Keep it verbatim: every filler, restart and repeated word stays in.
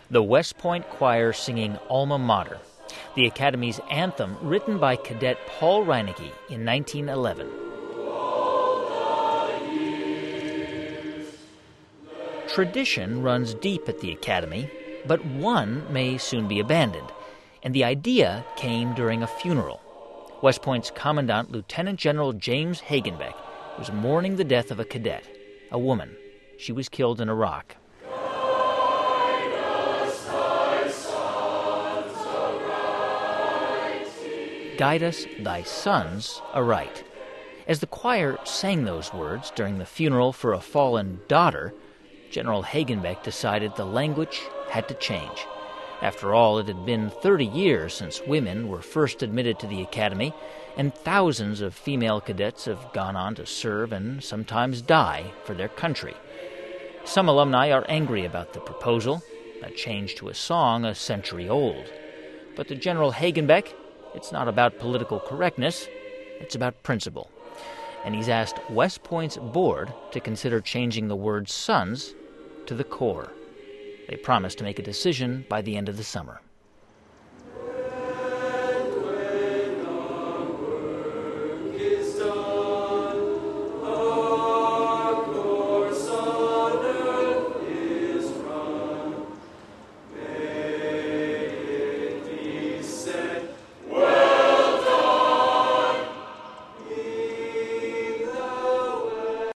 The West Point Choir singing Alma Mater, the Academy's anthem written by Cadet Paul Reinecke in nineteen eleven. Tradition runs deep at the Academy, but one may soon be abandoned, and the idea came during a funeral. West Point's Commandant, Lieutenant General James Hagenbeck, was mourning the death of a cadet, a woman. She was killed in Iraq. Guide us, thy sons, aright. As the choir sang those words during the funeral for a fallen daughter, General Hagenbeck decided the language had to change. After all, it had been thirty years since women were first admitted to the Academy, and thousands of female cadets have gone on to serve and sometimes die for their country. Some alumni are angry about the proposal, a change to a song a century old. But to General Hagenbeck, it's not about political correctness, it's about principle. And he's asked West Point's board to consider changing the word sons to the Corps. They promise to make a decision by the end of the summer.